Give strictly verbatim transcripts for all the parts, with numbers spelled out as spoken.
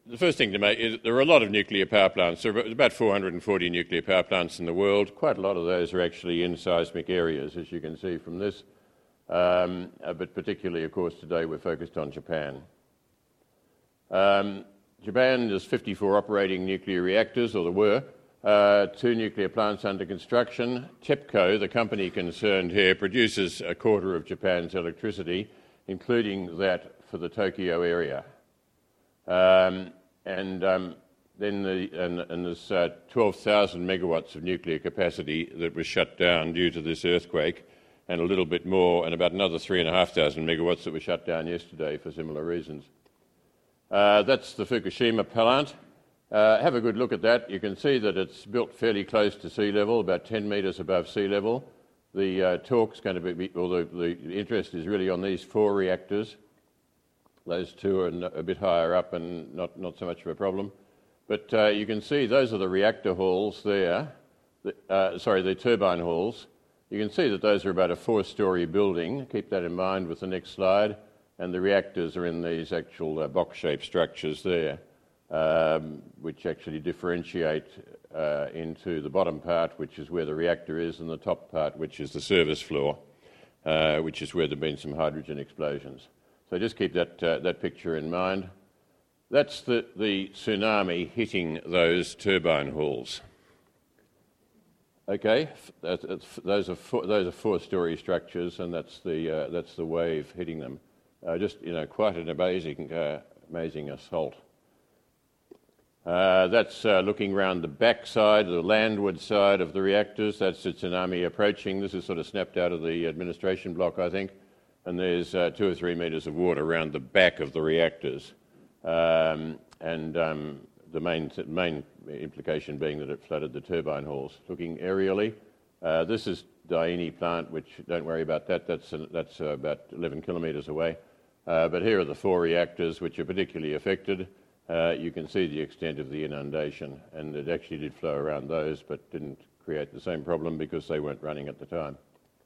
the first thing to make is there are a lot of nuclear power plants. There are about four hundred forty nuclear power plants in the world. Quite a lot of those are actually in seismic areas, as you can see from this. Um, uh, but particularly, of course, today we're focused on Japan. Um, Japan has fifty-four operating nuclear reactors, or there were, uh, two nuclear plants under construction. TEPCO, the company concerned here, produces a quarter of Japan's electricity, including that for the Tokyo area. Um, and um, then the, and, and there's uh, twelve thousand megawatts of nuclear capacity that was shut down due to this earthquake, and a little bit more, and about another three thousand five hundred megawatts that were shut down yesterday for similar reasons. Uh, that's the Fukushima plant. Uh, have a good look at that. You can see that it's built fairly close to sea level, about ten metres above sea level. The uh, talk's going to be, or the, the interest is really on these four reactors. Those two are a bit higher up and not, not so much of a problem. But uh, you can see those are the reactor halls there, the, uh, sorry, the turbine halls. You can see that those are about a four-storey building. Keep that in mind with the next slide. And the reactors are in these actual uh, box-shaped structures there, um, which actually differentiate uh, into the bottom part, which is where the reactor is, and the top part, which is the service floor, uh, which is where there have been some hydrogen explosions. So just keep that, uh, that picture in mind. That's the, the tsunami hitting those turbine halls. Okay, that's, that's, those are four, those are four-storey structures, and that's the uh, that's the wave hitting them. Uh, just you know, quite an amazing uh, amazing assault. Uh, that's uh, looking around the back side, the landward side of the reactors. That's the tsunami approaching. This is sort of snapped out of the administration block, I think. And there's uh, two or three metres of water around the back of the reactors. Um, and um, the main, main implication being that it flooded the turbine halls. Looking aerially, uh, this is Daini plant, which, don't worry about that, that's, uh, that's uh, about eleven kilometres away. Uh, but here are the four reactors which are particularly affected. Uh, you can see the extent of the inundation, and it actually did flow around those, but didn't create the same problem because they weren't running at the time.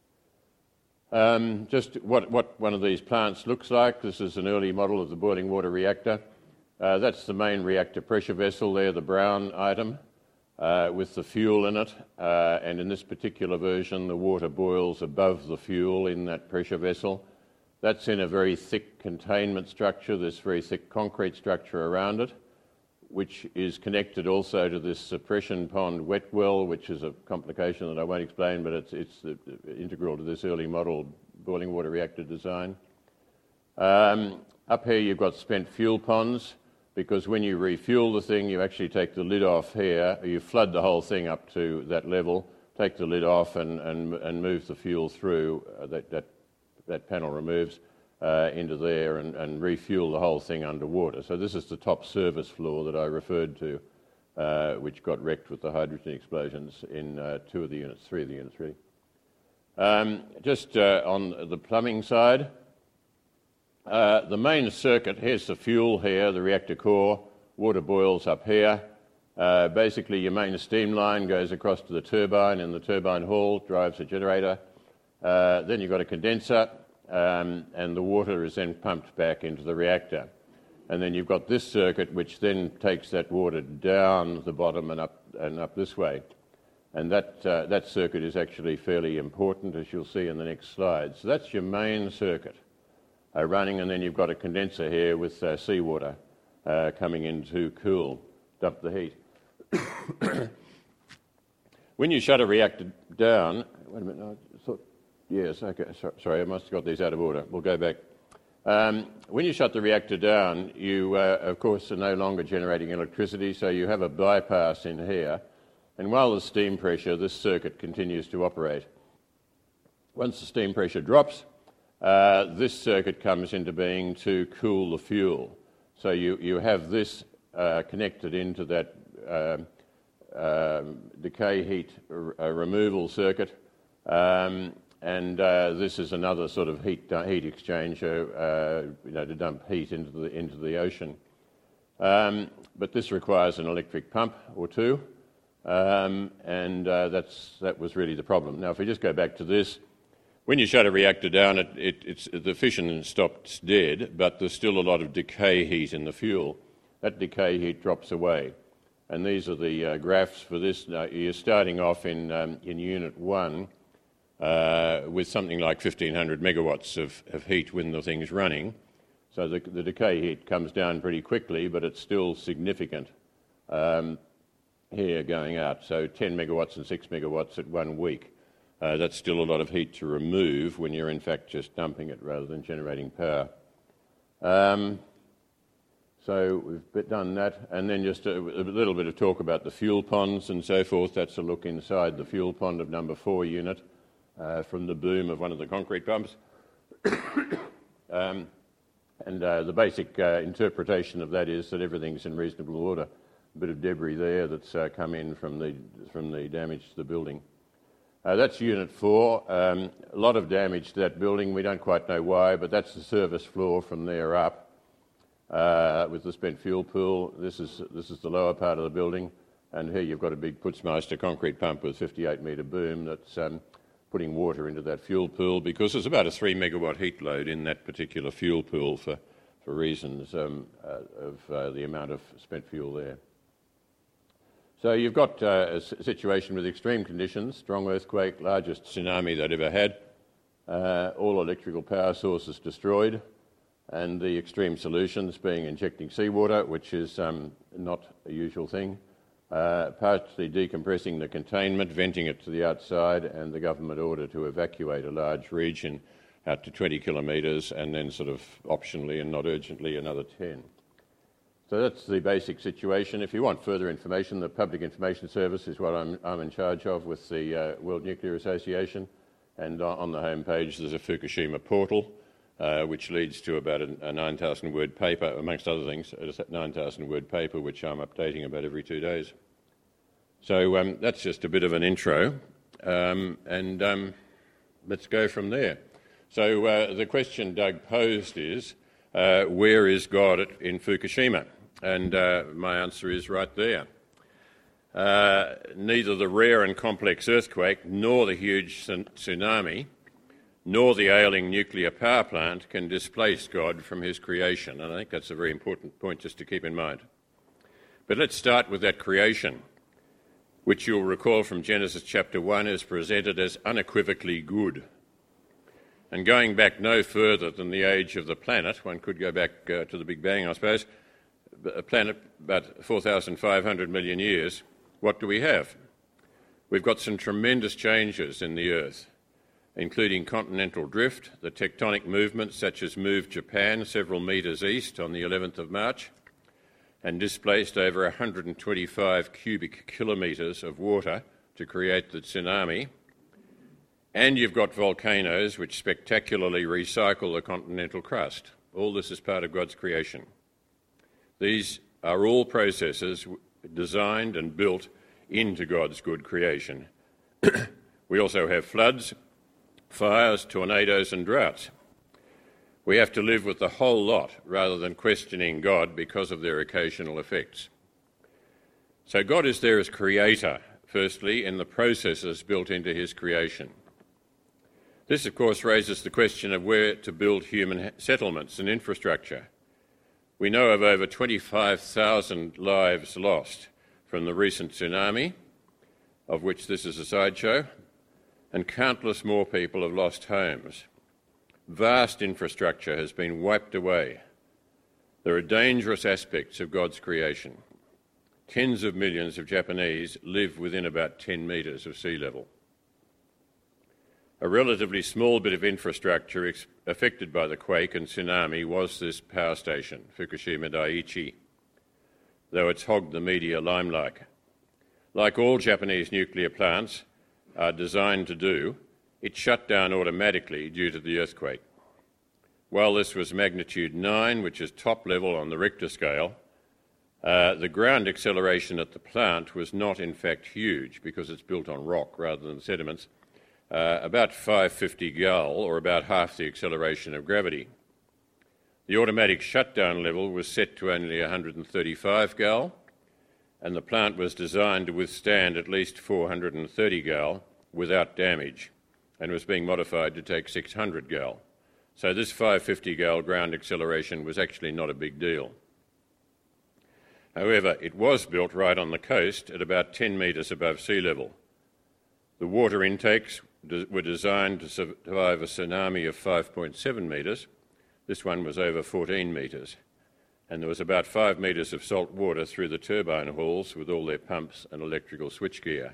Um, just what, what one of these plants looks like. This is an early model of the boiling water reactor. Uh, that's the main reactor pressure vessel there, the brown item, uh, with the fuel in it. Uh, and in this particular version, the water boils above the fuel in that pressure vessel. That's in a very thick containment structure, this very thick concrete structure around it, which is connected also to this suppression pond wet well, which is a complication that I won't explain, but it's, it's the, integral to this early model boiling water reactor design. Um, up here you've got spent fuel ponds, because when you refuel the thing, you actually take the lid off here, you flood the whole thing up to that level, take the lid off and, and, and move the fuel through, uh, that, that, that panel removes, Uh, into there and, and refuel the whole thing underwater. So this is the top service floor that I referred to, uh, which got wrecked with the hydrogen explosions in uh, two of the units, three of the units really. Um, just uh, on the plumbing side, uh, the main circuit, here's the fuel here, the reactor core, water boils up here. Uh, basically your main steam line goes across to the turbine, and the turbine hall drives a generator. Uh, then you've got a condenser, Um, and the water is then pumped back into the reactor. And then you've got this circuit which then takes that water down the bottom and up and up this way. And that, uh, that circuit is actually fairly important, as you'll see in the next slide. So that's your main circuit uh, running, and then you've got a condenser here with uh, seawater uh, coming in to cool, dump the heat. When you shut a reactor down, wait a minute, no, I thought, Yes, okay, so, sorry, I must have got these out of order. We'll go back. Um, when you shut the reactor down, you, uh, of course, are no longer generating electricity, so you have a bypass in here. And while there's steam pressure, this circuit continues to operate. Once the steam pressure drops, uh, this circuit comes into being to cool the fuel. So you, you have this uh, connected into that uh, uh, decay heat r- uh, removal circuit. Um, And uh, this is another sort of heat uh, heat exchanger, uh, you know, to dump heat into the into the ocean. Um, but this requires an electric pump or two, um, and uh, that's that was really the problem. Now, if we just go back to this, when you shut a reactor down, it, it, it's, the fission stops dead, but there's still a lot of decay heat in the fuel. that decay heat drops away. And these are the uh, graphs for this. Now, you're starting off in, um, in Unit one uh, with something like fifteen hundred megawatts of, of heat when the thing's running. So the, the decay heat comes down pretty quickly, but it's still significant um, here going out. So ten megawatts and six megawatts at one week. Uh, that's still a lot of heat to remove when you're in fact just dumping it rather than generating power. Um, So we've done that, and then just a, a little bit of talk about the fuel ponds and so forth. That's a look inside the fuel pond of number four unit uh, from the boom of one of the concrete pumps. um, and uh, the basic uh, interpretation of that is that everything's in reasonable order. A bit of debris there that's uh, come in from the, from the damage to the building. Uh, that's unit four. Um, a lot of damage to that building. We don't quite know why, but that's the service floor from there up. Uh, with the spent fuel pool. This is this is the lower part of the building, and here you've got a big Putzmeister concrete pump with fifty-eight metre boom that's um, putting water into that fuel pool, because there's about a three megawatt heat load in that particular fuel pool for, for reasons um, uh, of uh, the amount of spent fuel there. So you've got uh, a situation with extreme conditions, strong earthquake, largest tsunami they'd ever had, uh, all electrical power sources destroyed, and the extreme solutions being injecting seawater, which is um, not a usual thing, uh, partially decompressing the containment, venting it to the outside, and the government order to evacuate a large region out to twenty kilometres, and then sort of optionally and not urgently another ten. So that's the basic situation. If you want further information, the Public Information Service is what I'm, I'm in charge of with the uh, World Nuclear Association, and on the home page there's a Fukushima portal, Uh, which leads to about a, a nine thousand word paper, amongst other things, a nine thousand word paper which I'm updating about every two days. So um, that's just a bit of an intro, um, and um, let's go from there. So uh, the question Doug posed is, uh, where is God at, in Fukushima? And uh, my answer is right there. Uh, neither the rare and complex earthquake nor the huge tsunami nor the ailing nuclear power plant can displace God from his creation. And I think that's a very important point just to keep in mind. But let's start with that creation, which you'll recall from Genesis chapter one is presented as unequivocally good. And going back no further than the age of the planet, one could go back uh, to the Big Bang, I suppose, a planet about four thousand five hundred million years, what do we have? We've got some tremendous changes in the Earth, including continental drift, the tectonic movements such as moved Japan several metres east on the eleventh of March and displaced over one hundred twenty-five cubic kilometres of water to create the tsunami. And you've got volcanoes which spectacularly recycle the continental crust. All this is part of God's creation. These are all processes designed and built into God's good creation. We also have floods, fires, tornadoes and droughts. We have to live with the whole lot rather than questioning God because of their occasional effects. So God is there as creator, firstly, in the processes built into his creation. This, of course, raises the question of where to build human settlements and infrastructure. We know of over twenty-five thousand lives lost from the recent tsunami, of which this is a sideshow, and countless more people have lost homes. Vast infrastructure has been wiped away. There are dangerous aspects of God's creation. Tens of millions of Japanese live within about ten metres of sea level. A relatively small bit of infrastructure ex- affected by the quake and tsunami was this power station, Fukushima Daiichi, though it's hogged the media limelight. Like all Japanese nuclear plants are designed to do, it shut down automatically due to the earthquake. While this was magnitude nine, which is top level on the Richter scale, uh, the ground acceleration at the plant was not in fact huge because it's built on rock rather than sediments, uh, about five hundred fifty gal, or about half the acceleration of gravity. The automatic shutdown level was set to only one hundred thirty-five gal, and the plant was designed to withstand at least four hundred thirty gal without damage, and was being modified to take six hundred gal. So this five hundred fifty gal ground acceleration was actually not a big deal. However, it was built right on the coast at about ten metres above sea level. The water intakes were designed to survive a tsunami of five point seven metres. This one was over fourteen metres. And there was about five metres of salt water through the turbine halls with all their pumps and electrical switchgear.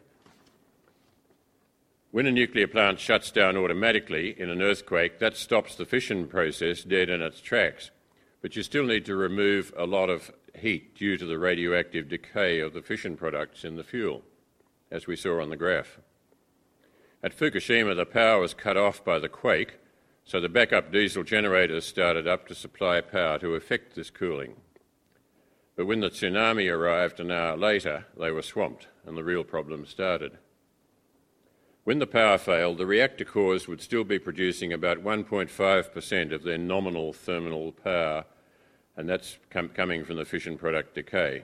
When a nuclear plant shuts down automatically in an earthquake, that stops the fission process dead in its tracks. But you still need to remove a lot of heat due to the radioactive decay of the fission products in the fuel, as we saw on the graph. At Fukushima, the power was cut off by the quake, so the backup diesel generators started up to supply power to effect this cooling. But when the tsunami arrived an hour later, they were swamped and the real problem started. When the power failed, the reactor cores would still be producing about one point five percent of their nominal thermal power, and that's com- coming from the fission product decay.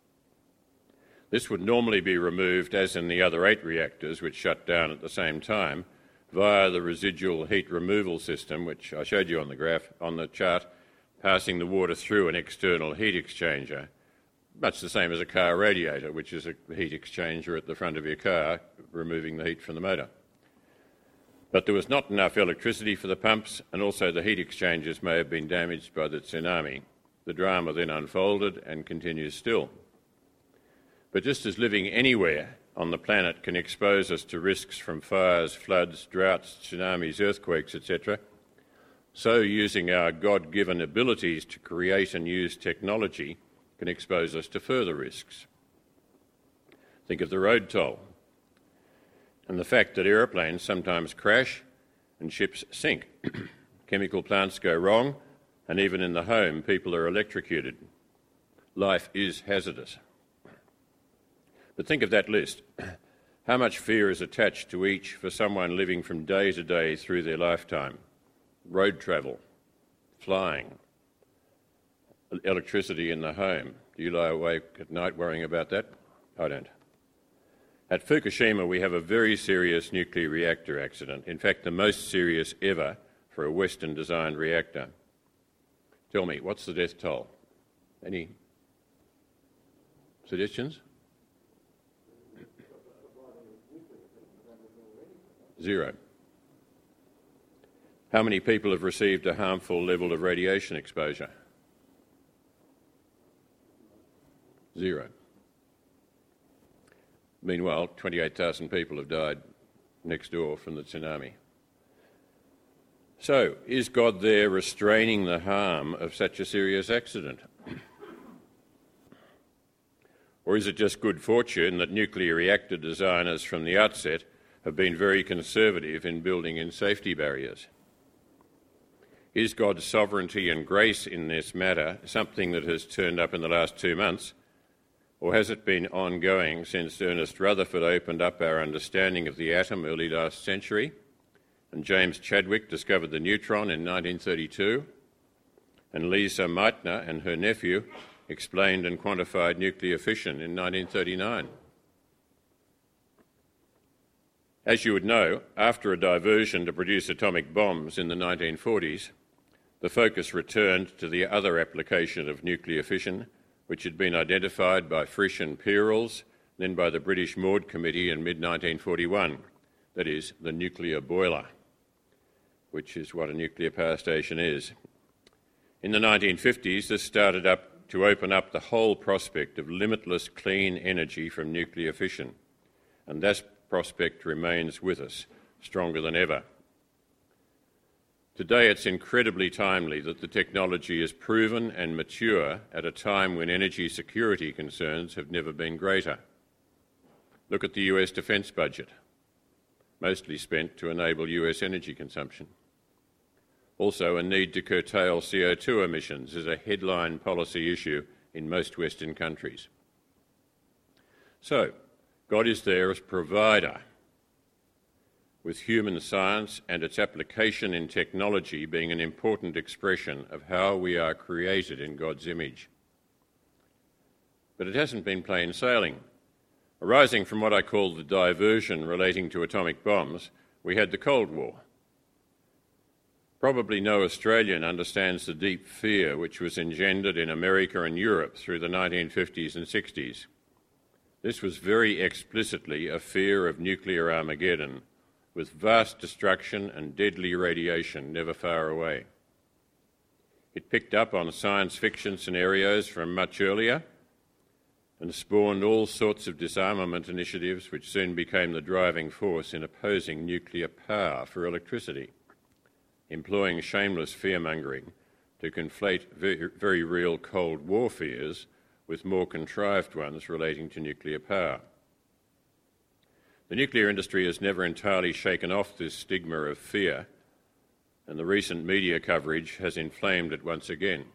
This would normally be removed, as in the other eight reactors which shut down at the same time, via the residual heat removal system, which I showed you on the graph, on the chart, passing the water through an external heat exchanger, much the same as a car radiator, which is a heat exchanger at the front of your car, removing the heat from the motor. But there was not enough electricity for the pumps, and also the heat exchangers may have been damaged by the tsunami. The drama then unfolded and continues still. But just as living anywhere on the planet can expose us to risks from fires, floods, droughts, tsunamis, earthquakes, et cetera, so using our God-given abilities to create and use technology can expose us to further risks. Think of the road toll and the fact that aeroplanes sometimes crash and ships sink. Chemical plants go wrong, and even in the home, people are electrocuted. Life is hazardous. But think of that list. How much fear is attached to each for someone living from day to day through their lifetime? Road travel, flying, electricity in the home. Do you lie awake at night worrying about that? I don't. At Fukushima, we have a very serious nuclear reactor accident. In fact, the most serious ever for a Western-designed reactor. Tell me, what's the death toll? Any suggestions? Zero. How many people have received a harmful level of radiation exposure? Zero. Meanwhile, twenty-eight thousand people have died next door from the tsunami. So, is God there restraining the harm of such a serious accident? Or is it just good fortune that nuclear reactor designers from the outset have been very conservative in building in safety barriers? Is God's sovereignty and grace in this matter something that has turned up in the last two months, or has it been ongoing since Ernest Rutherford opened up our understanding of the atom early last century, and James Chadwick discovered the neutron in nineteen thirty-two, and Lisa Meitner and her nephew explained and quantified nuclear fission in nineteen thirty-nine? As you would know, after a diversion to produce atomic bombs in the nineteen forties, the focus returned to the other application of nuclear fission, which had been identified by Frisch and Peebles, then by the British Maud Committee in mid nineteen forty-one, that is, the nuclear boiler, which is what a nuclear power station is. In the nineteen fifties, this started up to open up the whole prospect of limitless clean energy from nuclear fission, and that prospect remains with us, stronger than ever. Today it's incredibly timely that the technology is proven and mature at a time when energy security concerns have never been greater. Look at the U S defence budget, mostly spent to enable U S energy consumption. Also, a need to curtail C O two emissions is a headline policy issue in most Western countries. So, God is there as provider, with human science and its application in technology being an important expression of how we are created in God's image. But it hasn't been plain sailing. Arising from what I call the diversion relating to atomic bombs, we had the Cold War. Probably no Australian understands the deep fear which was engendered in America and Europe through the nineteen fifties and sixties. This was very explicitly a fear of nuclear Armageddon, with vast destruction and deadly radiation never far away. It picked up on science fiction scenarios from much earlier and spawned all sorts of disarmament initiatives which soon became the driving force in opposing nuclear power for electricity, employing shameless fear-mongering to conflate very, very real Cold War fears with more contrived ones relating to nuclear power. The nuclear industry has never entirely shaken off this stigma of fear, and the recent media coverage has inflamed it once again.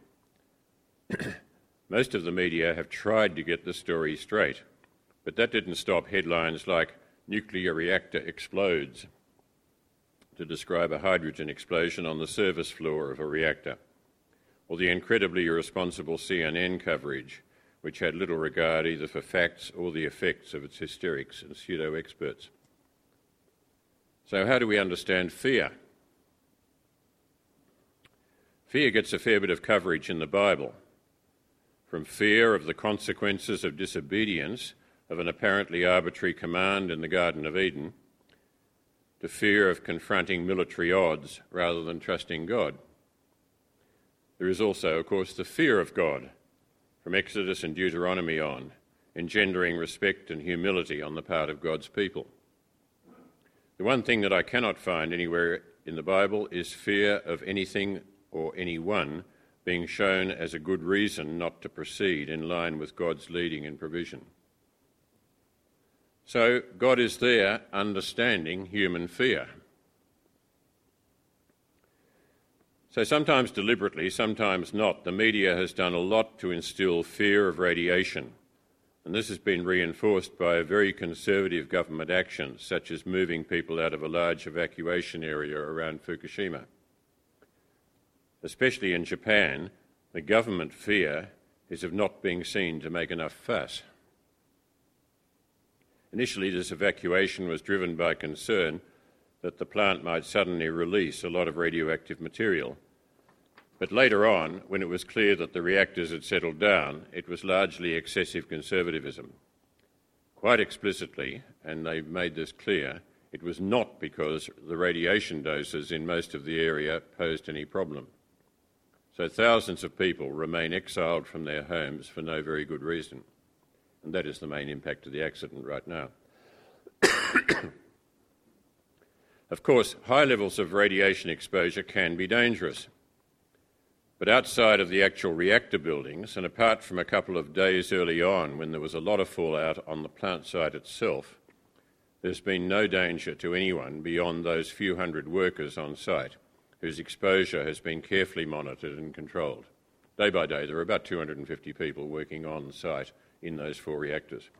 Most of the media have tried to get the story straight, but that didn't stop headlines like "Nuclear reactor explodes" to describe a hydrogen explosion on the service floor of a reactor, or the incredibly irresponsible C N N coverage, which had little regard either for facts or the effects of its hysterics and pseudo-experts. So how do we understand fear? Fear gets a fair bit of coverage in the Bible, from fear of the consequences of disobedience of an apparently arbitrary command in the Garden of Eden, to fear of confronting military odds rather than trusting God. There is also, of course, the fear of God, from Exodus and Deuteronomy on, engendering respect and humility on the part of God's people. The one thing that I cannot find anywhere in the Bible is fear of anything or anyone being shown as a good reason not to proceed in line with God's leading and provision. So God is there understanding human fear. So sometimes deliberately, sometimes not, the media has done a lot to instill fear of radiation, and this has been reinforced by very conservative government actions, such as moving people out of a large evacuation area around Fukushima. Especially in Japan, the government fear is of not being seen to make enough fuss. Initially, this evacuation was driven by concern that the plant might suddenly release a lot of radioactive material. But later on, when it was clear that the reactors had settled down, it was largely excessive conservatism. Quite explicitly, and they made this clear, it was not because the radiation doses in most of the area posed any problem. So thousands of people remain exiled from their homes for no very good reason. And that is the main impact of the accident right now. Of course, high levels of radiation exposure can be dangerous. But outside of the actual reactor buildings, and apart from a couple of days early on when there was a lot of fallout on the plant site itself, there's been no danger to anyone beyond those few hundred workers on site whose exposure has been carefully monitored and controlled. Day by day, there are about two hundred fifty people working on site in those four reactors.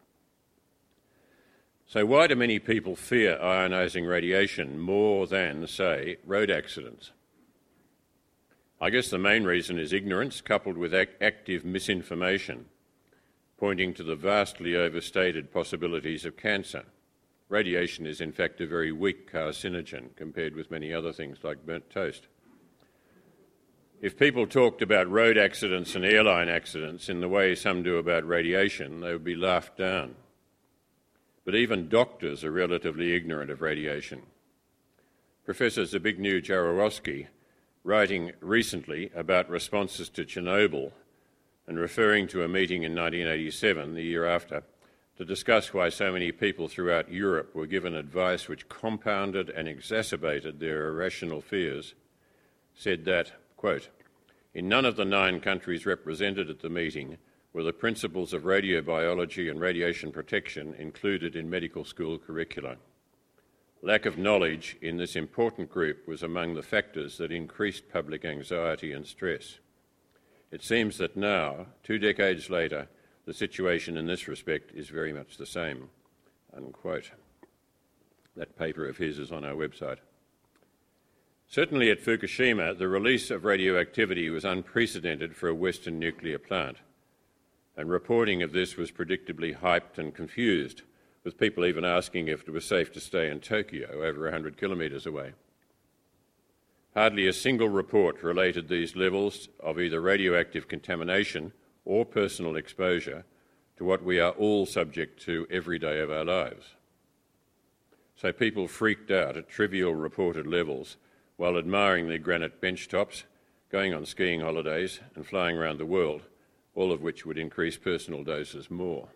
So why do many people fear ionising radiation more than, say, road accidents? I guess the main reason is ignorance coupled with ac- active misinformation, pointing to the vastly overstated possibilities of cancer. Radiation is in fact a very weak carcinogen compared with many other things like burnt toast. If people talked about road accidents and airline accidents in the way some do about radiation, they would be laughed down. But even doctors are relatively ignorant of radiation. Professor Zbigniew Jaworowski, writing recently about responses to Chernobyl and referring to a meeting in nineteen eighty-seven, the year after, to discuss why so many people throughout Europe were given advice which compounded and exacerbated their irrational fears, said that, quote, "In none of the nine countries represented at the meeting were the principles of radiobiology and radiation protection included in medical school curricula. Lack of knowledge in this important group was among the factors that increased public anxiety and stress. It seems that now, two decades later, the situation in this respect is very much the same," unquote. That paper of his is on our website. Certainly at Fukushima, the release of radioactivity was unprecedented for a Western nuclear plant, and reporting of this was predictably hyped and confused, with people even asking if it was safe to stay in Tokyo, over one hundred kilometres away. Hardly a single report related these levels of either radioactive contamination or personal exposure to what we are all subject to every day of our lives. So people freaked out at trivial reported levels while admiring their granite bench tops, going on skiing holidays and flying around the world, all of which would increase personal doses more.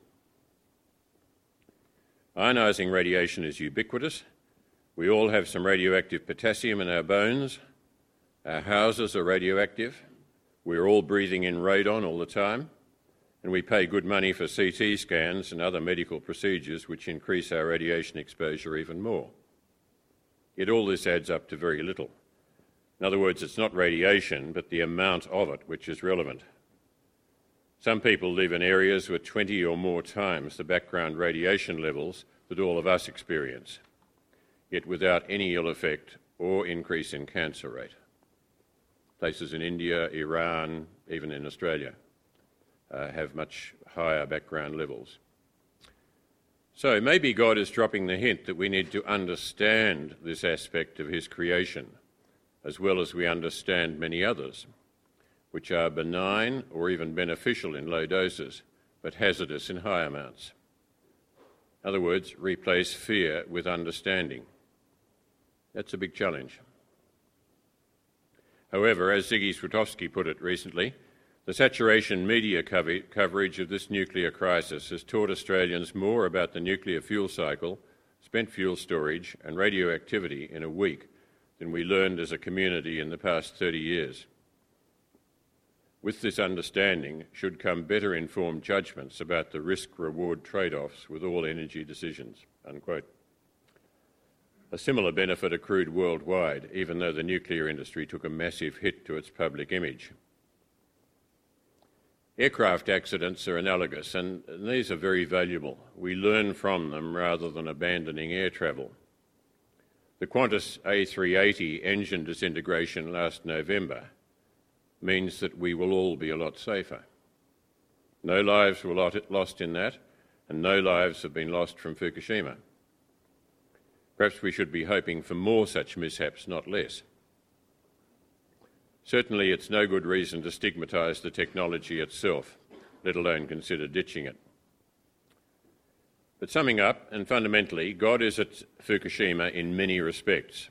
Ionising radiation is ubiquitous. We all have some radioactive potassium in our bones. Our houses are radioactive. We're all breathing in radon all the time. And we pay good money for C T scans and other medical procedures which increase our radiation exposure even more. Yet all this adds up to very little. In other words, it's not radiation, but the amount of it which is relevant. Some people live in areas with twenty or more times the background radiation levels that all of us experience, yet without any ill effect or increase in cancer rate. Places in India, Iran, even in Australia, uh, have much higher background levels. So maybe God is dropping the hint that we need to understand this aspect of his creation, as well as we understand many others, which are benign or even beneficial in low doses, but hazardous in high amounts. In other words, replace fear with understanding. That's a big challenge. However, as Ziggy Swatowski put it recently, the saturation media cover- coverage of this nuclear crisis has taught Australians more about the nuclear fuel cycle, spent fuel storage and radioactivity in a week than we learned as a community in the past thirty years. With this understanding should come better informed judgments about the risk-reward trade-offs with all energy decisions, unquote. A similar benefit accrued worldwide, even though the nuclear industry took a massive hit to its public image. Aircraft accidents are analogous, and these are very valuable. We learn from them rather than abandoning air travel. The Qantas A three eighty engine disintegration last November means that we will all be a lot safer. No lives were lost in that, and no lives have been lost from Fukushima. Perhaps we should be hoping for more such mishaps, not less. Certainly it's no good reason to stigmatise the technology itself, let alone consider ditching it. But summing up, and fundamentally, God is at Fukushima in many respects.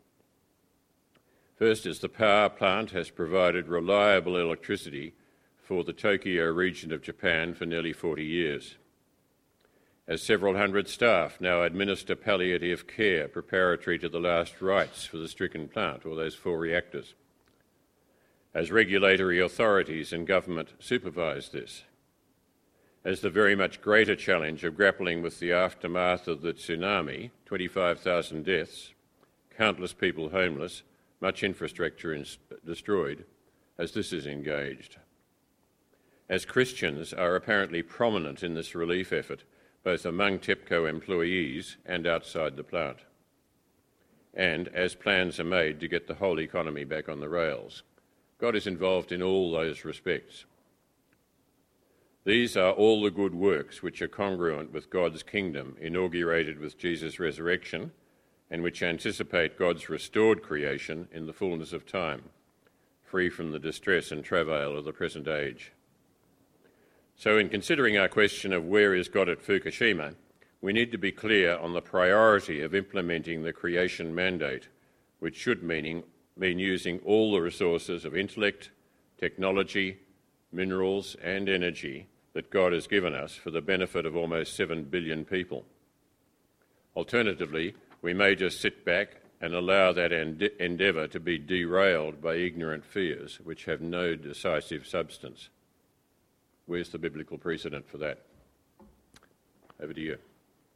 First is the power plant has provided reliable electricity for the Tokyo region of Japan for nearly forty years. As several hundred staff now administer palliative care preparatory to the last rites for the stricken plant, or those four reactors. As regulatory authorities and government supervise this. As the very much greater challenge of grappling with the aftermath of the tsunami, twenty-five thousand deaths, countless people homeless, much infrastructure is destroyed, as this is engaged. As Christians are apparently prominent in this relief effort, both among TEPCO employees and outside the plant, and as plans are made to get the whole economy back on the rails. God is involved in all those respects. These are all the good works which are congruent with God's kingdom, inaugurated with Jesus' resurrection, and which anticipate God's restored creation in the fullness of time, free from the distress and travail of the present age. So in considering our question of where is God at Fukushima, we need to be clear on the priority of implementing the creation mandate, which should meaning, mean using all the resources of intellect, technology, minerals and energy that God has given us for the benefit of almost seven billion people. Alternatively, we may just sit back and allow that ende- endeavour to be derailed by ignorant fears which have no decisive substance. Where's the biblical precedent for that? Over to you.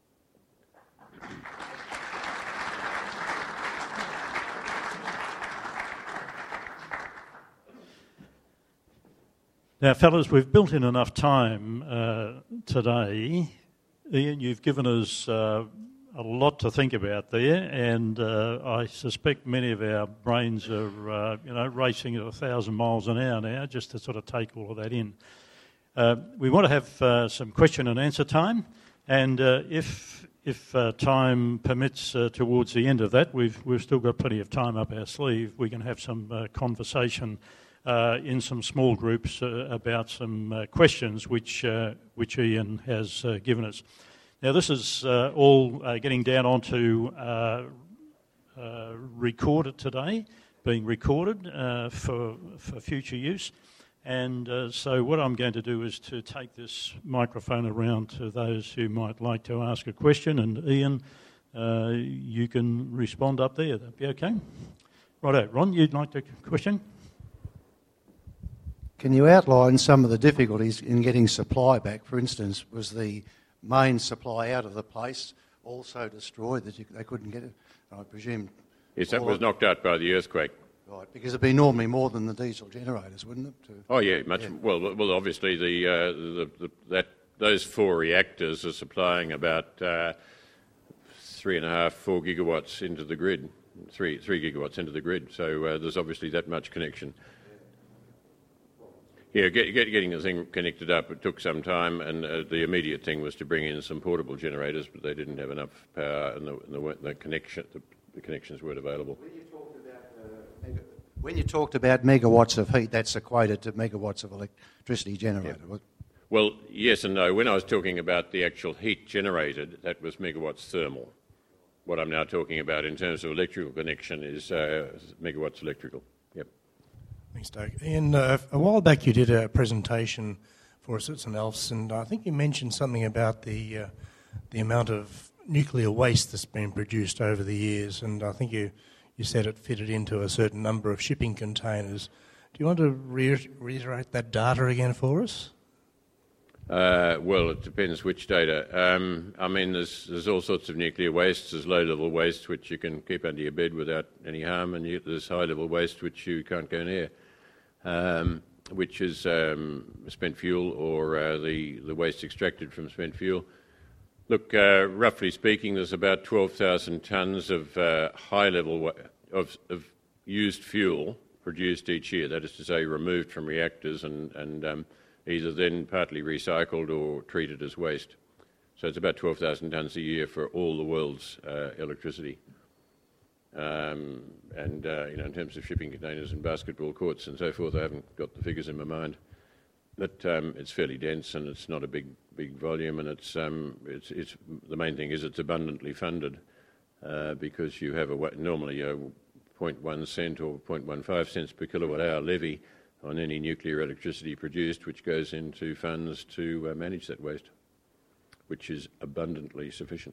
Now, fellas, we've built in enough time uh, today. Ian, you've given us uh, a lot to think about there, and uh, I suspect many of our brains are, uh, you know, racing at a thousand miles an hour now, just to sort of take all of that in. Uh, we want to have uh, some question and answer time, and uh, if if uh, time permits uh, towards the end of that, we've we've still got plenty of time up our sleeve. We can have some uh, conversation uh, in some small groups uh, about some uh, questions which uh, which Ian has uh, given us. Now, this is uh, all uh, getting down onto uh, uh, recorded today, being recorded uh, for for future use. And uh, so what I'm going to do is to take this microphone around to those who might like to ask a question. And Ian, uh, you can respond up there. That'd be okay? Righto. Ron, you'd like to question? Can you outline some of the difficulties in getting supply back? For instance, was the main supply out of the place also destroyed that you, they couldn't get it? I presume... Yes, that was knocked out by the earthquake. Right, because it'd be normally more than the diesel generators, wouldn't it? To, oh yeah, much. Yeah. Well, well, obviously the, uh, the, the that those four reactors are supplying about uh, three and a half, four gigawatts into the grid, three three gigawatts into the grid. So uh, there's obviously that much connection. Yeah, get, get, getting the thing connected up, it took some time, and uh, the immediate thing was to bring in some portable generators, but they didn't have enough power, and the, the, the connection the, the connections weren't available. When you talked about megawatts of heat, that's equated to megawatts of electricity generated. Yeah. Well, yes and no. When I was talking about the actual heat generated, that was megawatts thermal. What I'm now talking about in terms of electrical connection is uh, megawatts electrical. Yep. Thanks, Doug. Ian, uh, a while back you did a presentation for us at St Alf's, and I think you mentioned something about the uh, the amount of nuclear waste that's been produced over the years, and I think you... You said it fitted into a certain number of shipping containers. Do you want to re- reiterate that data again for us? Uh, well, it depends which data. Um, I mean, there's there's all sorts of nuclear waste. There's low-level waste which you can keep under your bed without any harm, and you, there's high-level waste which you can't go near, um, which is um, spent fuel or uh, the, the waste extracted from spent fuel. Look, uh, roughly speaking, there's about twelve thousand tonnes of uh, high-level wa- of, of used fuel produced each year. That is to say, removed from reactors and, and um, either then partly recycled or treated as waste. So it's about twelve thousand tonnes a year for all the world's uh, electricity. Um, and uh, you know, in terms of shipping containers and basketball courts and so forth, I haven't got the figures in my mind. But um, it's fairly dense, and it's not a big, big volume, and it's, um, it's, it's the main thing is it's abundantly funded uh, because you have a normally a zero point one cent or zero point one five cents per kilowatt hour levy on any nuclear electricity produced, which goes into funds to uh, manage that waste, which is abundantly sufficient.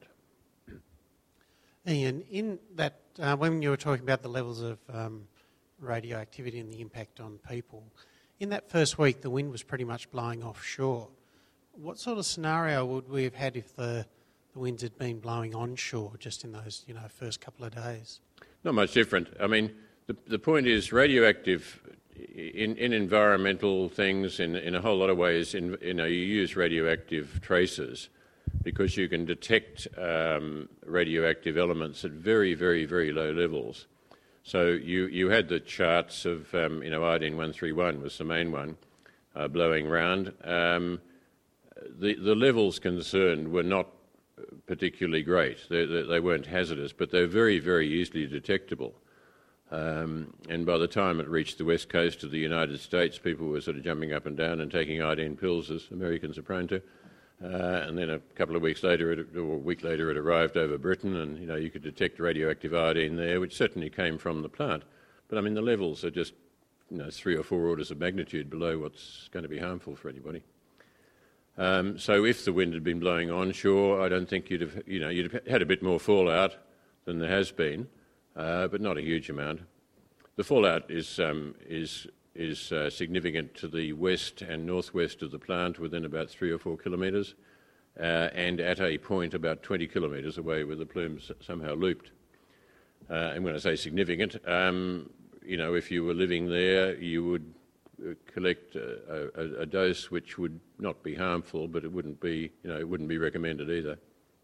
Ian, in that uh, when you were talking about the levels of um, radioactivity and the impact on people. In that first week, the wind was pretty much blowing offshore. What sort of scenario would we have had if the, the winds had been blowing onshore just in those, you know, first couple of days? Not much different. I mean, the, the point is radioactive in, in environmental things, in, in a whole lot of ways, in, you know, you use radioactive tracers because you can detect um, radioactive elements at very, very, very low levels. So you, you had the charts of, um, you know, iodine one thirty-one was the main one, uh, blowing round. Um, the, the levels concerned were not particularly great. They, they, they weren't hazardous, but they're very, very easily detectable. Um, and by the time it reached the west coast of the United States, people were sort of jumping up and down and taking iodine pills, as Americans are prone to. Uh, and then a couple of weeks later, it, or a week later, it arrived over Britain, and you know you could detect radioactive iodine there, which certainly came from the plant. But I mean, the levels are just you know three or four orders of magnitude below what's going to be harmful for anybody. Um, so if the wind had been blowing onshore, I don't think you'd have you know you'd have had a bit more fallout than there has been, uh, but not a huge amount. The fallout is um, is. is uh, significant to the west and northwest of the plant within about three or four kilometres uh, and at a point about twenty kilometres away where the plume's somehow looped. Uh, and when I say significant, um, you know, if you were living there, you would uh, collect a, a, a dose which would not be harmful, but it wouldn't be, you know, it wouldn't be recommended either.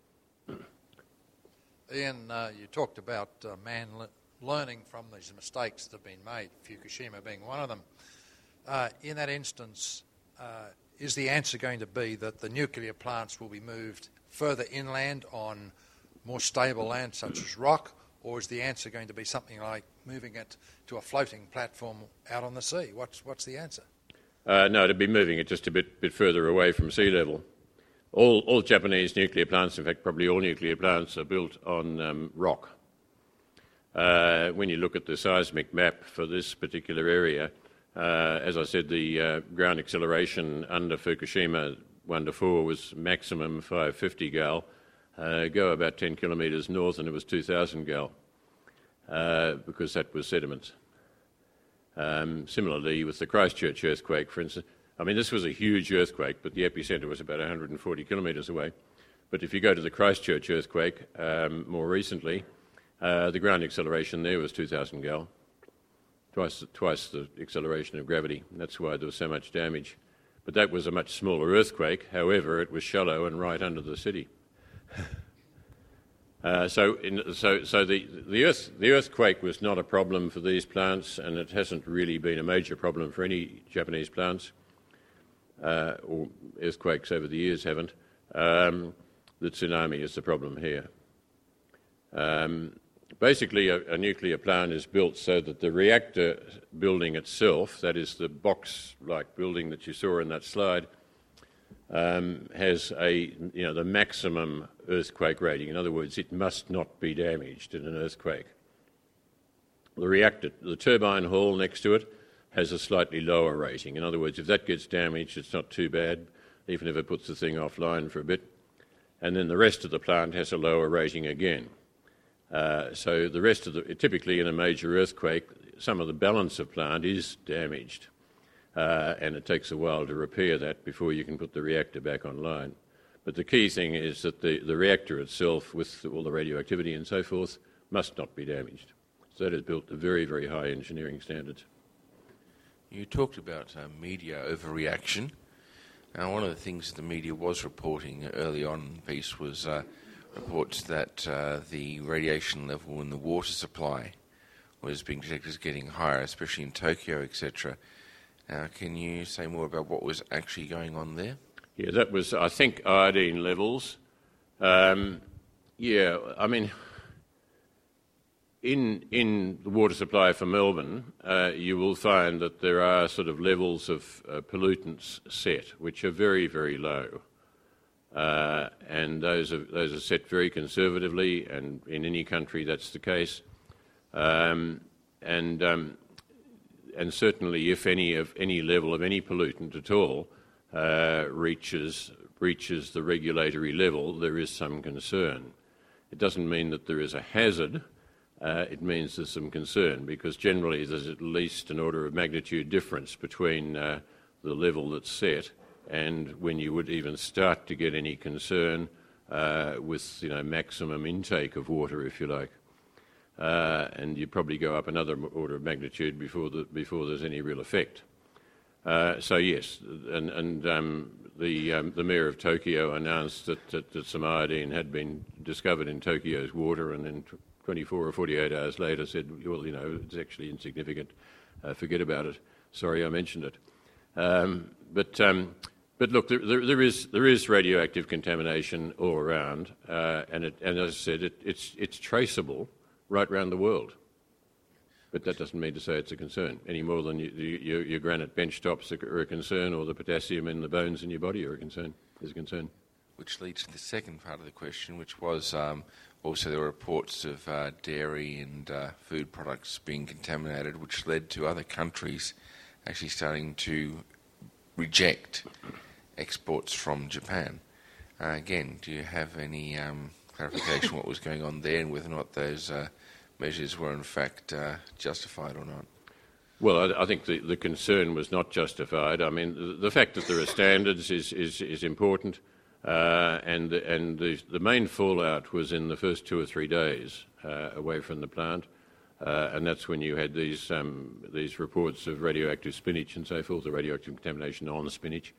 Ian, uh, you talked about uh, man li- learning from these mistakes that have been made, Fukushima being one of them. Uh, in that instance, uh, is the answer going to be that the nuclear plants will be moved further inland on more stable land such as rock, or is the answer going to be something like moving it to a floating platform out on the sea? What's, what's the answer? Uh, no, to be moving it just a bit, bit further away from sea level. All, all Japanese nuclear plants, in fact probably all nuclear plants, are built on um, rock. Uh, when you look at the seismic map for this particular area, uh, as I said, the uh, ground acceleration under Fukushima one to four was maximum five hundred fifty gal. Uh, go about ten kilometres north and it was two thousand gal, uh, because that was sediment. Um, similarly, with the Christchurch earthquake, for instance, I mean, this was a huge earthquake, but the epicentre was about one hundred forty kilometres away. But if you go to the Christchurch earthquake um, more recently, uh, the ground acceleration there was two thousand gal, twice, twice the acceleration of gravity. And that's why there was so much damage. But that was a much smaller earthquake. However, it was shallow and right under the city. Uh, so, in, so, so the the, earth, the earthquake was not a problem for these plants, and it hasn't really been a major problem for any Japanese plants, uh, or earthquakes over the years haven't. Um, the tsunami is the problem here. Um, basically, a, a nuclear plant is built so that the reactor building itself, that is the box-like building that you saw in that slide, Um, has a, you know, the maximum earthquake rating. In other words, it must not be damaged in an earthquake. The reactor, the turbine hall next to it, has a slightly lower rating. In other words, if that gets damaged, it's not too bad, even if it puts the thing offline for a bit. And then the rest of the plant has a lower rating again. Uh, so the rest of the, typically in a major earthquake, some of the balance of plant is damaged. Uh, and it takes a while to repair that before you can put the reactor back online. But the key thing is that the, the reactor itself, with all the radioactivity and so forth, must not be damaged. So that is built to very, very high engineering standards. You talked about uh, media overreaction. Now, one of the things the media was reporting early on in the piece was uh, reports that uh, the radiation level in the water supply was being detected as getting higher, especially in Tokyo, et cetera. Uh, can you say more about what was actually going on there? Yeah, that was, I think, iodine levels. Um, yeah, I mean, in in the water supply for Melbourne, uh, you will find that there are sort of levels of uh, pollutants set, which are very, very low. Uh, and those are, those are set very conservatively, and in any country that's the case. Um, and... Um, And certainly, if any of any level of any pollutant at all uh, reaches reaches the regulatory level, there is some concern. It doesn't mean that there is a hazard. Uh, it means there's some concern, because generally there's at least an order of magnitude difference between uh, the level that's set and when you would even start to get any concern uh, with, you know, maximum intake of water, if you like. Uh, and you probably go up another order of magnitude before the, before there's any real effect. Uh, so yes, and, and um, the um, the mayor of Tokyo announced that, that, that some iodine had been discovered in Tokyo's water, and then twenty-four or forty-eight hours later said, well, you know, it's actually insignificant. Uh, forget about it. Sorry, I mentioned it. Um, but um, but look, there, there, there is there is radioactive contamination all around, uh, and it, and as I said, it, it's it's traceable right around the world. But that doesn't mean to say it's a concern, any more than you, you, your granite bench tops are a concern, or the potassium in the bones in your body are a concern, is a concern. Which leads to the second part of the question, which was um, also there were reports of uh, dairy and uh, food products being contaminated, which led to other countries actually starting to reject exports from Japan. Uh, again, do you have any um, clarification what was going on there, and whether or not those uh, measures were in fact uh, justified or not? Well, I, I think the, the concern was not justified. I mean, the, the fact that there are standards is, is, is important, uh, and, and the, the main fallout was in the first two or three days uh, away from the plant, uh, and that's when you had these, um, these reports of radioactive spinach and so forth, the radioactive contamination on the spinach.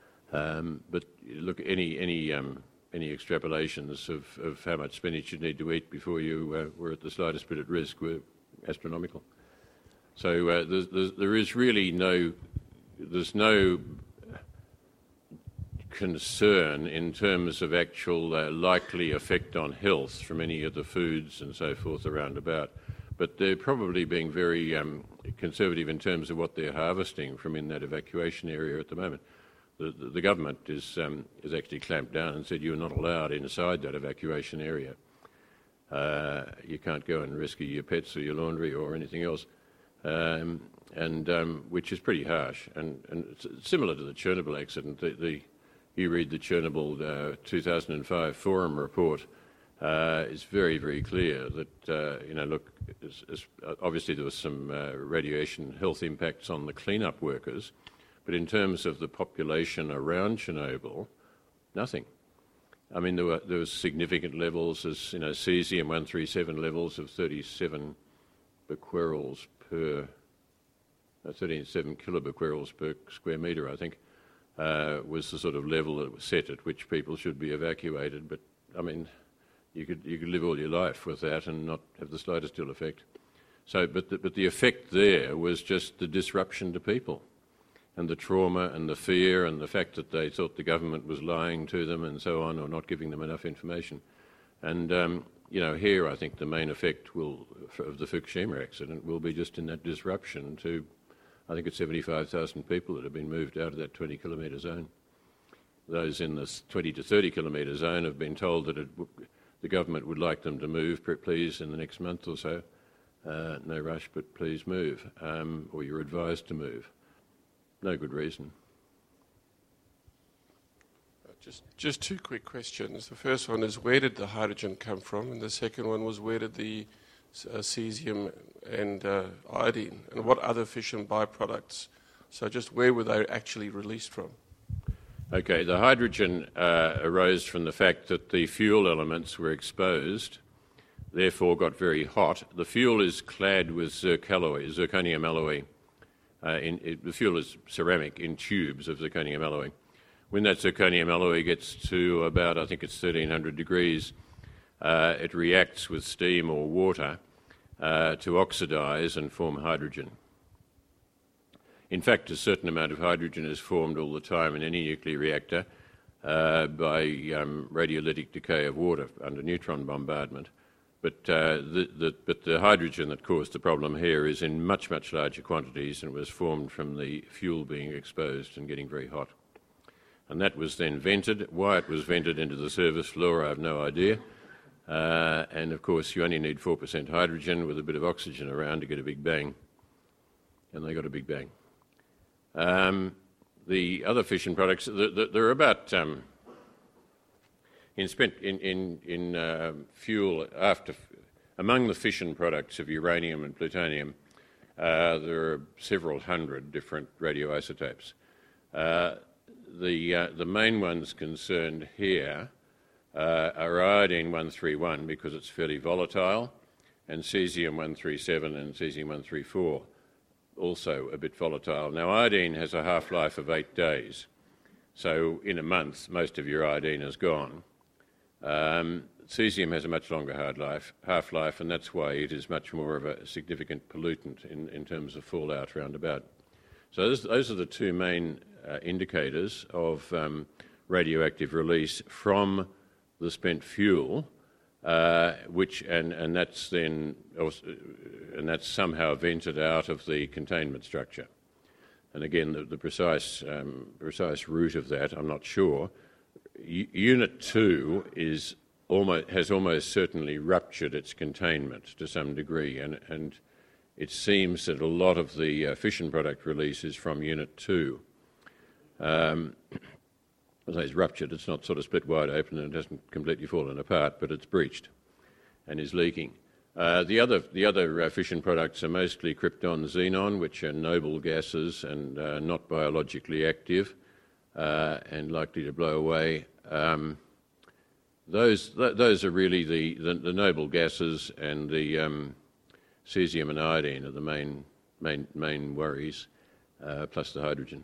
Um, but look, any... any um, Any extrapolations of, of how much spinach you need to eat before you uh, were at the slightest bit at risk were astronomical. So uh, there's, there's, there is really no, there's no concern in terms of actual uh, likely effect on health from any of the foods and so forth around about. But they're probably being very um, conservative in terms of what they're harvesting from in that evacuation area at the moment. The, the, the government is, um, is actually clamped down and said you're not allowed inside that evacuation area. Uh, you can't go and rescue your pets or your laundry or anything else, um, and um, which is pretty harsh. And, and it's similar to the Chernobyl accident. The, the, you read the Chernobyl uh, two thousand five Forum report. Uh, it's very, very clear that, uh, you know, look, it's, it's, obviously there was some uh, radiation health impacts on the cleanup workers, but in terms of the population around Chernobyl, nothing. I mean, there were there was significant levels, as you know, cesium one thirty-seven levels of thirty-seven becquerels per, uh, thirty-seven kilobecquerels per square metre, I think, uh, was the sort of level that was set at which people should be evacuated. But I mean, you could you could live all your life with that and not have the slightest ill effect. So, but the, but the effect there was just the disruption to people, and the trauma and the fear and the fact that they thought the government was lying to them and so on, or not giving them enough information. And, um, you know, here I think the main effect will, of the Fukushima accident will be just in that disruption to, I think it's seventy-five thousand people that have been moved out of that twenty kilometre zone. Those in the twenty to thirty kilometre zone have been told that it, the government would like them to move, please, in the next month or so. Uh, no rush, but please move, um, or you're advised to move. No good reason. Just, just two quick questions. The first one is, where did the hydrogen come from? And the second one was, where did the uh, cesium and uh, iodine, and what other fission byproducts? So just where were they actually released from? Okay, the hydrogen uh, arose from the fact that the fuel elements were exposed, therefore got very hot. The fuel is clad with zircaloy, zirconium alloy. Uh, in, it, the fuel is ceramic in tubes of zirconium alloy. When that zirconium alloy gets to about, I think it's thirteen hundred degrees, uh, it reacts with steam or water uh, to oxidise and form hydrogen. In fact, a certain amount of hydrogen is formed all the time in any nuclear reactor uh, by um, radiolytic decay of water under neutron bombardment. But, uh, the, the, but the hydrogen that caused the problem here is in much, much larger quantities, and was formed from the fuel being exposed and getting very hot. And that was then vented. Why it was vented into the service floor, I have no idea. Uh, and of course, you only need four percent hydrogen with a bit of oxygen around to get a big bang. And they got a big bang. Um, the other fission products, the, the, there are about... Um, In, spent, in, in, in uh, fuel, after, among the fission products of uranium and plutonium, uh, there are several hundred different radioisotopes. Uh, the, uh, the main ones concerned here uh, are iodine one thirty-one, because it's fairly volatile, and cesium one thirty-seven and cesium one thirty-four, also a bit volatile. Now, iodine has a half-life of eight days, so in a month most of your iodine is gone. Um, cesium has a much longer hard life, half-life, and that's why it is much more of a significant pollutant in, in terms of fallout roundabout. So those, those are the two main uh, indicators of um, radioactive release from the spent fuel, uh, which and, and that's then also, and that's somehow vented out of the containment structure. And again, the, the precise um, precise route of that, I'm not sure. Unit two is almost, has almost certainly ruptured its containment to some degree, and, and it seems that a lot of the uh, fission product release is from Unit two. Um, as I say, it's ruptured. It's not sort of split wide open and it hasn't completely fallen apart, but it's breached and is leaking. Uh, the other, the other uh, fission products are mostly krypton, xenon, which are noble gases and uh, not biologically active. Uh, and likely to blow away. Um, those th- those are really the, the, the noble gases, and the um, cesium and iodine are the main main main worries, uh, plus the hydrogen.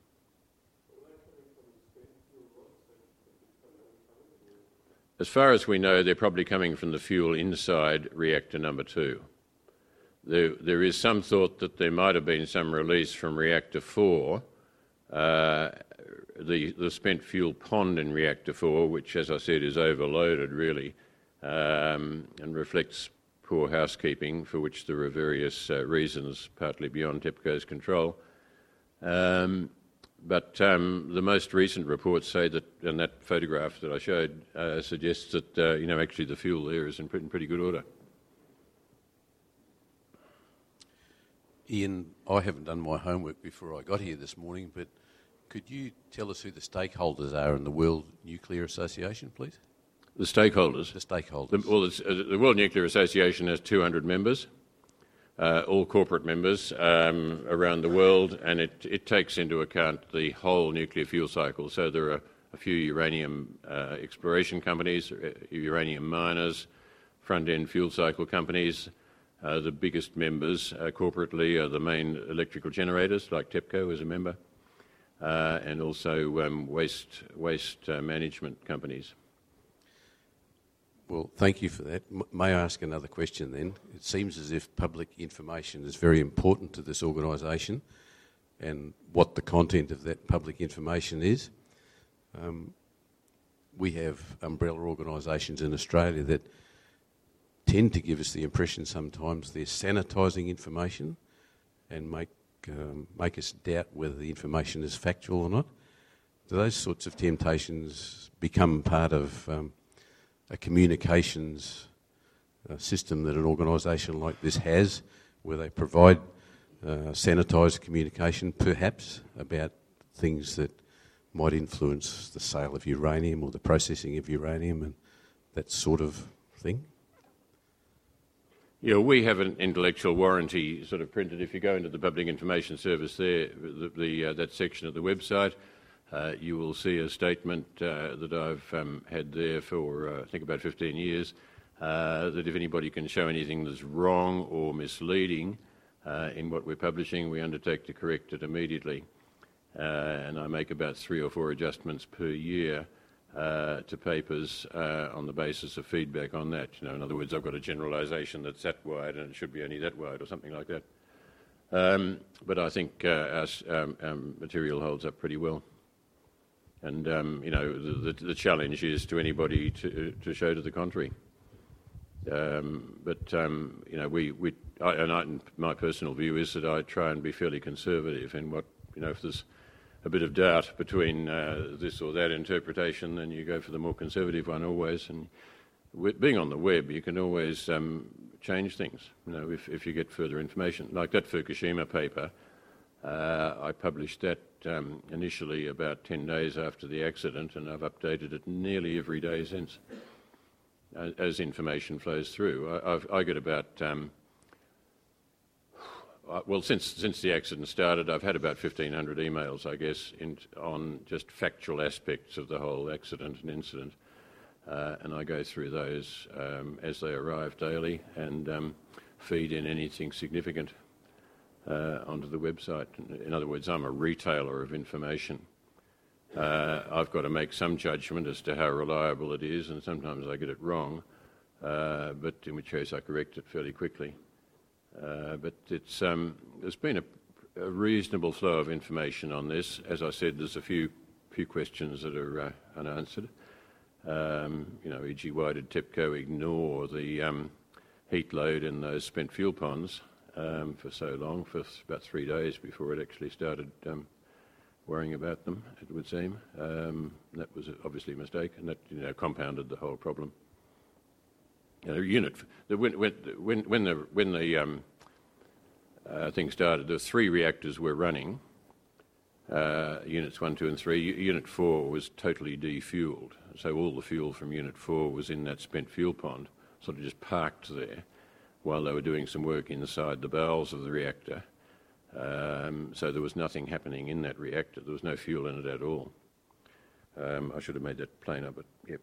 As far as we know, they're probably coming from the fuel inside reactor number two. There, there is some thought that there might have been some release from reactor four, uh, the, the spent fuel pond in reactor four, which, as I said, is overloaded really, um, and reflects poor housekeeping, for which there are various uh, reasons, partly beyond TEPCO's control. Um, but um, the most recent reports say that, and that photograph that I showed uh, suggests that, uh, you know, actually the fuel there is in pretty, pretty good order. Ian, I haven't done my homework before I got here this morning, but could you tell us who the stakeholders are in the World Nuclear Association, please? The stakeholders? The stakeholders. The, well, uh, the World Nuclear Association has two hundred members, uh, all corporate members um, around the world, and it, it takes into account the whole nuclear fuel cycle. So there are a few uranium uh, exploration companies, uh, uranium miners, front-end fuel cycle companies. Uh, the biggest members uh, corporately are the main electrical generators, like TEPCO is a member, uh, and also um, waste, waste uh, management companies. Well, thank you for that. M- may I ask another question then? It seems as if public information is very important to this organisation, and what the content of that public information is. Um, we have umbrella organisations in Australia that tend to give us the impression sometimes they're sanitising information and make um, make us doubt whether the information is factual or not. Do those sorts of temptations become part of um, a communications uh, system that an organisation like this has, where they provide uh, sanitised communication, perhaps, about things that might influence the sale of uranium or the processing of uranium and that sort of thing? Yeah, we have an intellectual warranty sort of printed. If you go into the Public Information Service there, the, the, uh, that section of the website, uh, you will see a statement uh, that I've um, had there for, uh, I think, about fifteen years, uh, that if anybody can show anything that's wrong or misleading uh, in what we're publishing, we undertake to correct it immediately. Uh, and I make about three or four adjustments per year Uh, to papers uh, on the basis of feedback on that. You know, in other words, I've got a generalisation that's that wide and it should be only that wide or something like that. Um, but I think uh, our, um, our material holds up pretty well. And, um, you know, the, the, the challenge is to anybody to, to show to the contrary. Um, but, um, you know, we, we I, and I, my personal view is that I try and be fairly conservative in what, you know, if there's a bit of doubt between uh, this or that interpretation, then you go for the more conservative one always. And being on the web, you can always um, change things, you know, if, if you get further information. Like that Fukushima paper, uh, I published that um, initially about ten days after the accident, and I've updated it nearly every day since, as, as information flows through. I, I've, I get about... Um, Well, since since the accident started, I've had about fifteen hundred emails, I guess, in, on just factual aspects of the whole accident and incident, uh, and I go through those um, as they arrive daily and um, feed in anything significant uh, onto the website. In other words, I'm a retailer of information. Uh, I've got to make some judgment as to how reliable it is, and sometimes I get it wrong, uh, but in which case I correct it fairly quickly. Uh, but it's, um, there's been a, a reasonable flow of information on this. As I said, there's a few few questions that are uh, unanswered. Um, you know, for example, why did TEPCO ignore the um, heat load in those spent fuel ponds um, for so long, for about three days before it actually started um, worrying about them, it would seem. Um, that was obviously a mistake, and that, you know, compounded the whole problem. You know, unit the, when when when the when the um, uh, thing started, the three reactors were running. Uh, units one, two, and three. U- unit four was totally defueled, so all the fuel from Unit four was in that spent fuel pond, sort of just parked there, while they were doing some work inside the bowels of the reactor. Um, so there was nothing happening in that reactor. There was no fuel in it at all. Um, I should have made that plainer, but yep.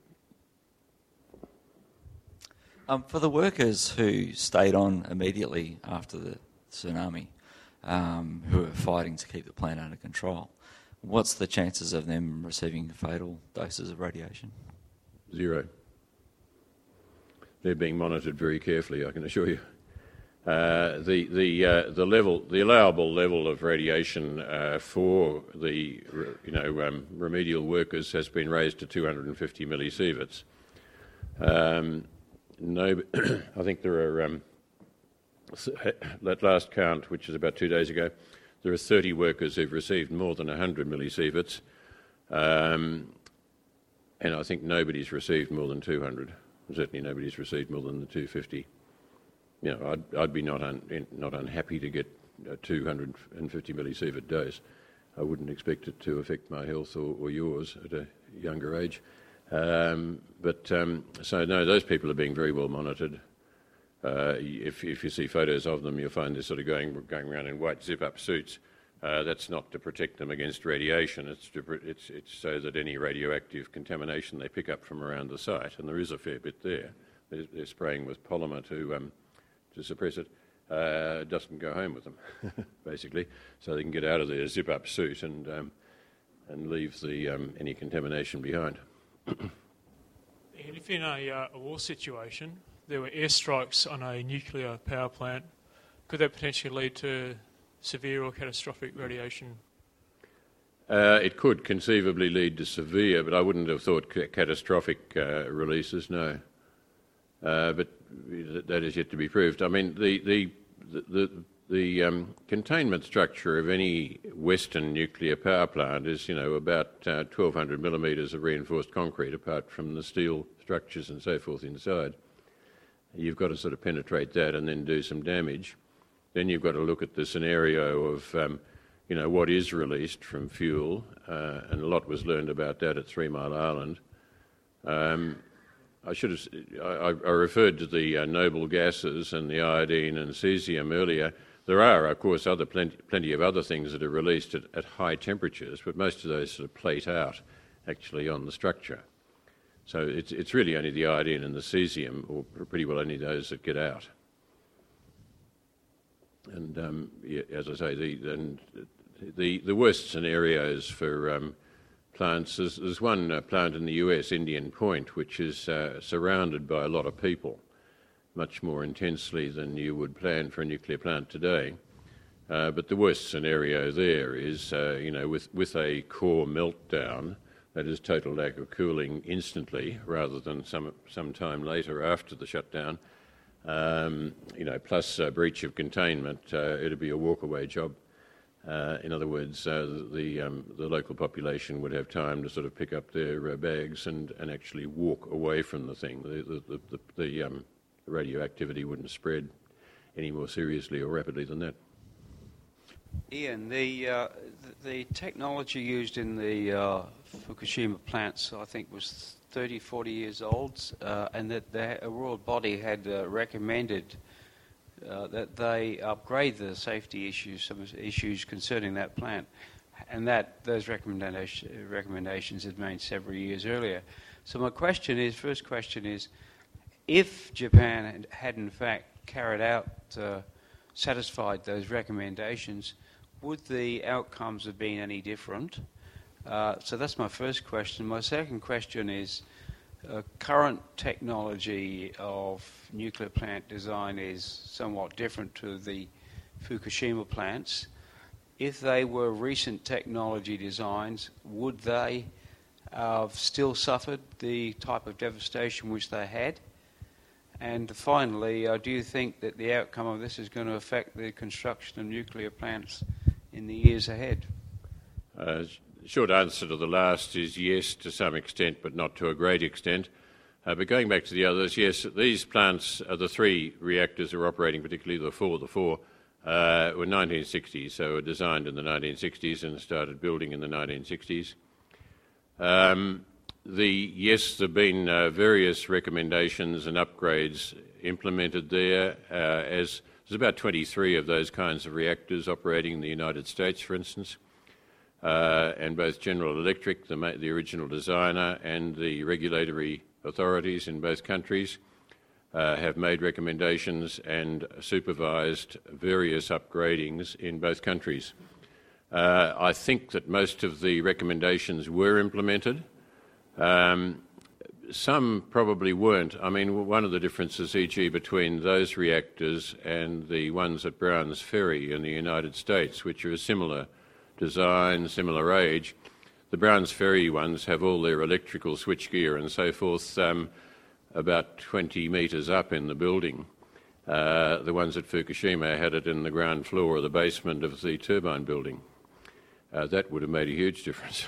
Um, for the workers who stayed on immediately after the tsunami, um, who are fighting to keep the plant under control, what's the chances of them receiving fatal doses of radiation? Zero. They're being monitored very carefully, I can assure you. Uh, the the uh, the level, the allowable level of radiation uh, for the you know um, remedial workers has been raised to two hundred fifty millisieverts. Um, no, I think there are um, that last count, which is about two days ago, there are thirty workers who've received more than one hundred millisieverts, um, and I think nobody's received more than two hundred. Certainly, nobody's received more than the two hundred fifty. You know, I'd, I'd be not un, not unhappy to get a two hundred fifty millisievert dose. I wouldn't expect it to affect my health or, or yours at a younger age. Um, but um, so no, those people are being very well monitored. Uh, if, if you see photos of them, you'll find they're sort of going going around in white zip-up suits. Uh, that's not to protect them against radiation. It's, to, it's it's so that any radioactive contamination they pick up from around the site, and there is a fair bit there. They're, they're spraying with polymer to um, to suppress it. Uh, doesn't go home with them, basically, so they can get out of their zip-up suit and um, and leave the um, any contamination behind. And if in a, uh, a war situation there were airstrikes on a nuclear power plant, could that potentially lead to severe or catastrophic radiation? Uh, it could conceivably lead to severe, but I wouldn't have thought ca- catastrophic uh, releases. No, uh, but that is yet to be proved. I mean, the the the, the um, containment structure of any Western nuclear power plant is, you know, about uh, twelve hundred millimetres of reinforced concrete, apart from the steel structures and so forth inside. You've got to sort of penetrate that and then do some damage. Then you've got to look at the scenario of, um, you know, what is released from fuel, uh, and a lot was learned about that at Three Mile Island. Um, I should have. I, I referred to the uh, noble gases and the iodine and cesium earlier. There are, of course, other plenty, plenty of other things that are released at, at high temperatures, but most of those sort of plate out, actually, on the structure. So it's it's really only the iodine and the cesium, or pretty well only those that get out. And um, yeah, as I say, the and the the worst scenarios for um, plants. There's, there's one uh, plant in the U S, Indian Point, which is uh, surrounded by a lot of people, much more intensely than you would plan for a nuclear plant today. Uh, but the worst scenario there is, uh, you know, with with a core meltdown, that is total lack of cooling instantly, rather than some some time later after the shutdown. Um, you know, plus uh, breach of containment, uh, it'd be a walk-away job. Uh, in other words, uh, the the, um, the local population would have time to sort of pick up their uh, bags and, and actually walk away from the thing. The the the, the, the um, radioactivity wouldn't spread any more seriously or rapidly than that. Ian, the uh, the technology used in the uh, Fukushima plants, I think, was thirty, forty years old, uh, and that the royal body had uh, recommended uh, that they upgrade the safety issues, some issues concerning that plant, and that those recommendation, recommendations had made several years earlier. So my question is, first question is, if Japan had, had in fact carried out, uh, satisfied those recommendations, would the outcomes have been any different? Uh, so that's my first question. My second question is, uh, current technology of nuclear plant design is somewhat different to the Fukushima plants. If they were recent technology designs, would they have still suffered the type of devastation which they had? And finally, uh, do you think that the outcome of this is going to affect the construction of nuclear plants in the years ahead? Uh, short answer to the last is yes, to some extent, but not to a great extent. Uh, but going back to the others, yes, these plants, uh, the three reactors are operating, particularly the four, the four, uh, were nineteen sixties, so were designed in the nineteen sixties and started building in the nineteen sixties. Um, The, yes, there have been uh, various recommendations and upgrades implemented there, uh, as there's about twenty-three of those kinds of reactors operating in the United States, for instance, uh, and both General Electric, the, the original designer, and the regulatory authorities in both countries uh, have made recommendations and supervised various upgradings in both countries. Uh, I think that most of the recommendations were implemented. Um, some probably weren't. I mean, one of the differences, for example, between those reactors and the ones at Browns Ferry in the United States, which are a similar design, similar age, the Browns Ferry ones have all their electrical switchgear and so forth um, about twenty metres up in the building. Uh, the ones at Fukushima had it in the ground floor or the basement of the turbine building. Uh, that would have made a huge difference.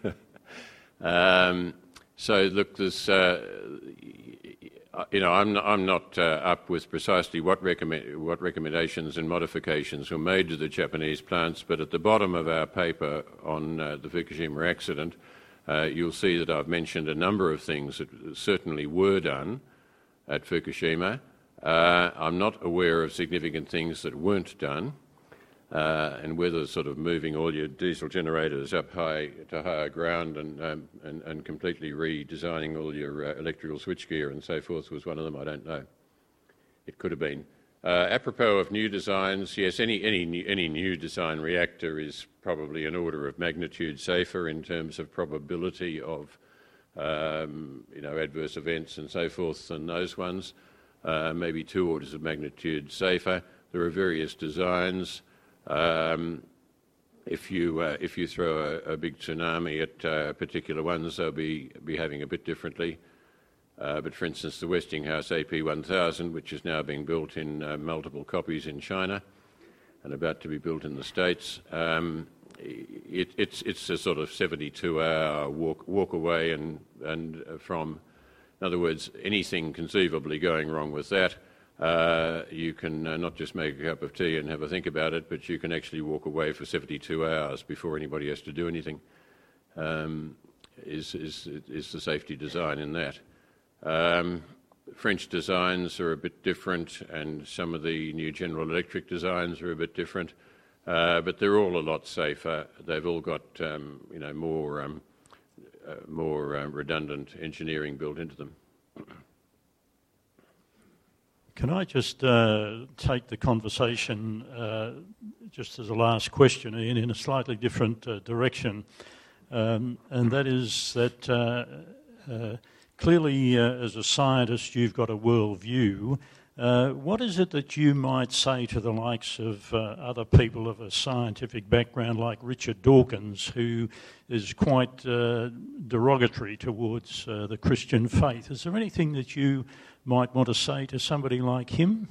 um, so, look, there's, uh, you know, I'm not, I'm not uh, up with precisely what, recommend, what recommendations and modifications were made to the Japanese plants, but at the bottom of our paper on uh, the Fukushima accident, uh, you'll see that I've mentioned a number of things that certainly were done at Fukushima. Uh, I'm not aware of significant things that weren't done, uh, and whether sort of moving all your diesel generators up high to higher ground and um, and, and completely redesigning all your uh, electrical switchgear and so forth was one of them, I don't know. It could have been. Uh, apropos of new designs, yes, any any new, any new design reactor is probably an order of magnitude safer in terms of probability of um, you know adverse events and so forth than those ones. Uh, maybe two orders of magnitude safer. There are various designs. Um, if you uh, if you throw a, a big tsunami at uh, particular ones, they'll be behaving a bit differently. Uh, but for instance, the Westinghouse A P one thousand, which is now being built in uh, multiple copies in China and about to be built in the States, um, it, it's it's a sort of seventy-two hour walk walk away and and uh, from. In other words, anything conceivably going wrong with that, uh, you can uh, not just make a cup of tea and have a think about it, but you can actually walk away for seventy-two hours before anybody has to do anything, um, is, is, is the safety design in that. Um, French designs are a bit different, and some of the new General Electric designs are a bit different, uh, but they're all a lot safer. They've all got um, you know, more... Um, Uh, more uh, redundant engineering built into them. Can I just uh, take the conversation, uh, just as a last question, Ian, in a slightly different uh, direction? Um, and that is that uh, uh, clearly, uh, as a scientist, you've got a world view. Uh, what is it that you might say to the likes of uh, other people of a scientific background like Richard Dawkins, who is quite uh, derogatory towards uh, the Christian faith? Is there anything that you might want to say to somebody like him?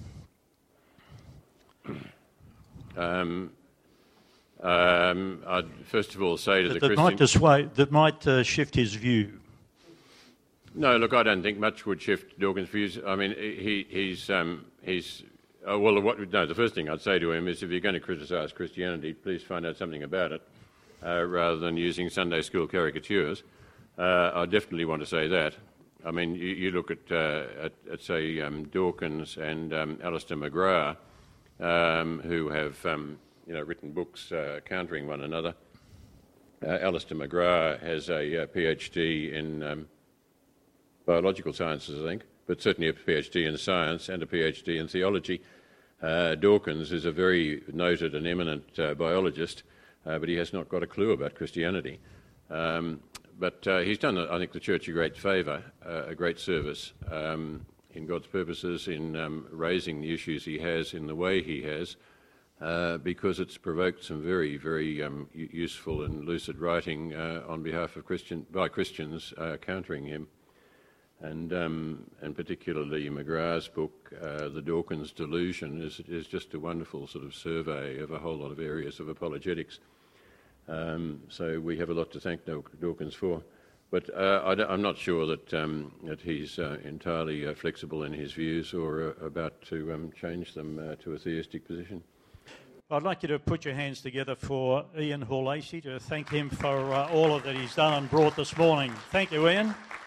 Um, um, I'd first of all say to that, the that Christian... Might dissuade, that might uh, shift his view. No, look, I don't think much would shift Dawkins' views. I mean, he, he's, um, he's uh, well, what, no, the first thing I'd say to him is if you're going to criticise Christianity, please find out something about it, uh, rather than using Sunday school caricatures. Uh, I definitely want to say that. I mean, you, you look at, uh, at, at, say, um, Dawkins and um, Alistair McGrath, um, who have, um, you know, written books uh, countering one another. Uh, Alistair McGrath has a uh, PhD in... Um, biological sciences, I think, but certainly a PhD in science and a PhD in theology. Uh, Dawkins is a very noted and eminent uh, biologist, uh, but he has not got a clue about Christianity. Um, but uh, he's done, I think, the Church a great favour, uh, a great service um, in God's purposes, in um, raising the issues he has in the way he has, uh, because it's provoked some very, very um, useful and lucid writing uh, on behalf of Christian by Christians uh, countering him. And um, and particularly McGrath's book, uh, The Dawkins Delusion, is is just a wonderful sort of survey of a whole lot of areas of apologetics. Um, so we have a lot to thank Dawkins for. But uh, I I'm not sure that um, that he's uh, entirely uh, flexible in his views or uh, about to um, change them uh, to a theistic position. I'd like you to put your hands together for Ian Hall-Lacey to thank him for uh, all of that he's done and brought this morning. Thank you, Ian.